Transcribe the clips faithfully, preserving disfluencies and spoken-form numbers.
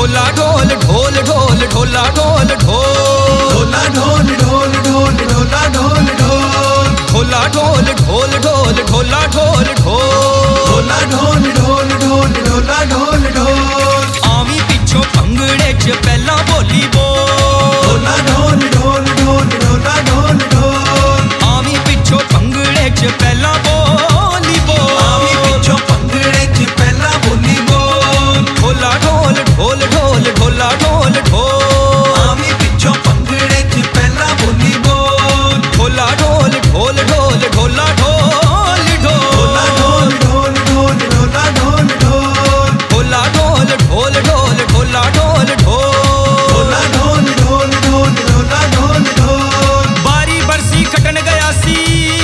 ढोला ढोल ढोल ढोल ढोला ढोल ढोल ढोला ढोल ढोल ढोल ढोला ढोल ढोल ढोला ढोल ढोल ढोल ढोला ढोल ढोल ढोला ढोल ढोल ढोल ढोला ढोल ढोल आवी पिछों भंगड़े च पहला बोली बोल ढोला ढोल ढोल ढोल ढोला ढोल ढोल आवी पिछों भंगड़े च पहला बोली बोल आवी पिछों भंगड़े च पहला बोली बोल ढोला ढोल ढोल ढोल ढोला ढोल ढोल आवी पिछों भंगड़े च पहला बोली बोल ढोला ढोल ढोल ढोल ढोला ढोल ढोला ढोल ढोल ढोल ढोल ढोला ढोल ढोल ढोला ढोल ढोल ढोल ढोला ढोल ढोला ढोल ढोल ढोल ढोल ढोला ढोल ढोल बारी बरसी खटन गया सी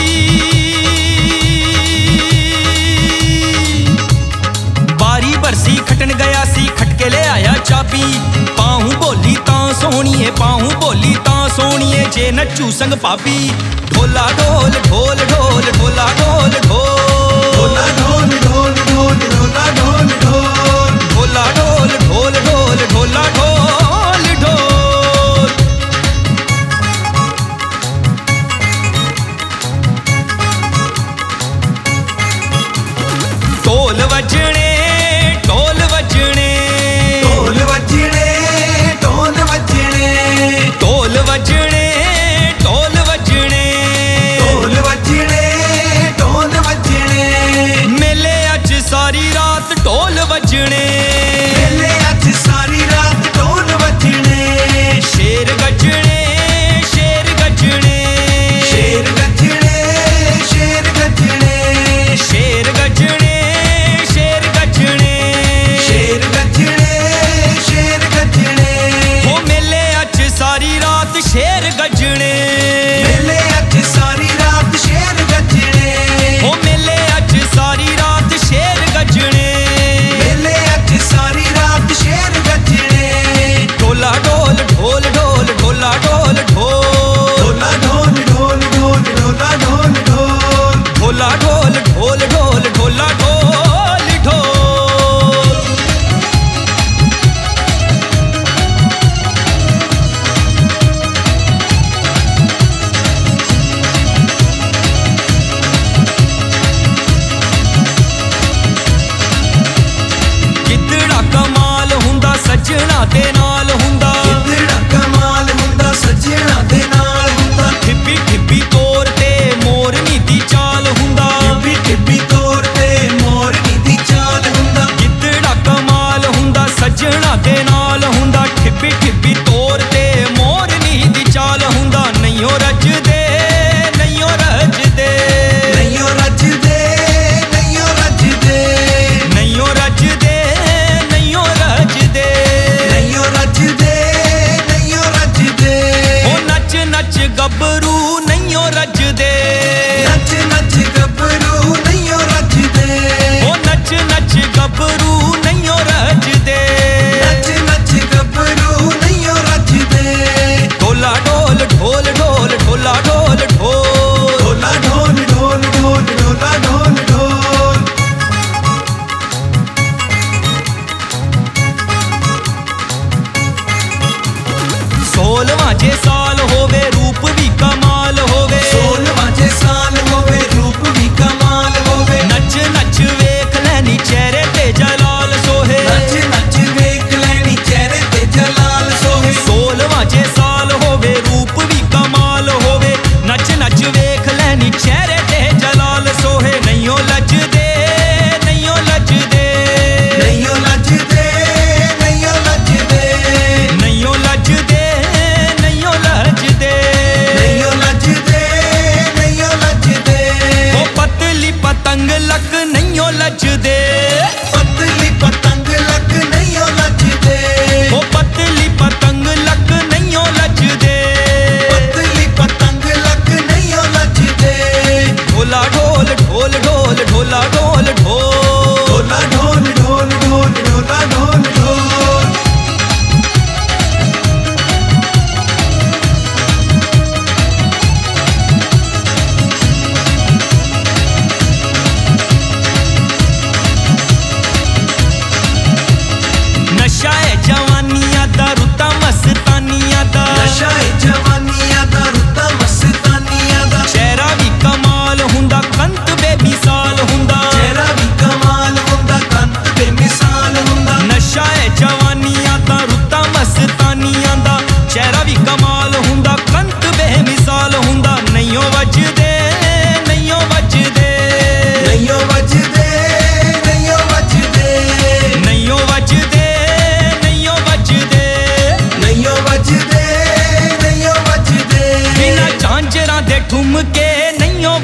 बारी बरसी खटन गया सी खटके ले आया चाबी पाहू बोली ता सोहणीए पाहू बोली ता सोहणीए जे नचू संग पापी ढोला ढोल ढोल ढोल ढोला ढोल ढोला ढोल ढोल ढोल ढोल ढोला ढोल ढोल ढोला ढोल ढोल ढोल ढोला ढोल ढोल ढोल वजने ढोल वजने ढोल वजने ढोल वजने ढोल वजने ढोल वजने ढोल वजने ढोल वजने मेले अज सारी रात ढोल वजने मेले अज सारी रात ढोल वजने शेर गजने शेर गजने शेर गजने शेर गजने शेर गजने शेर गजने शेर गजने शेर गजने हो मेले अज सारी रात शेर गजने मेले अज सारी रात शेर गजने हो मेले अज सारी रात शेर गजने मेले अज सारी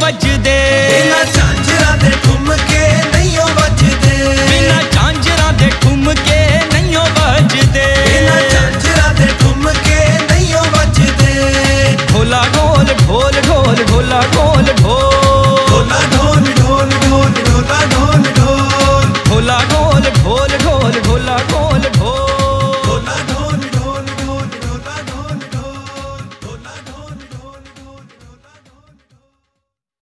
ਵੱਜਦੇ ਬਿਨਾਂ ਝਾਂਜਰਾਂ ਦੇ ਠੁਮਕੇ ਨਹੀਂ ਓ ਵੱਜਦੇ ਬਿਨਾਂ ਝਾਂਜਰਾਂ ਦੇ ਠੁਮਕੇ ਨਹੀਂ ਓ ਵੱਜਦੇ ਬਿਨਾਂ ਝਾਂਜਰਾਂ ਦੇ ਠੁਮਕੇ ਨਹੀਂ ਓ ਵੱਜਦੇ ਢੋਲਾ ਢੋਲ ਢੋਲ ਢੋਲ ਢੋਲਾ ਢੋਲ ਢੋਲ ਢੋਲਾ ਢੋਲ ਢੋਲ ਢੋਲ ਢੋਲਾ ਢੋਲ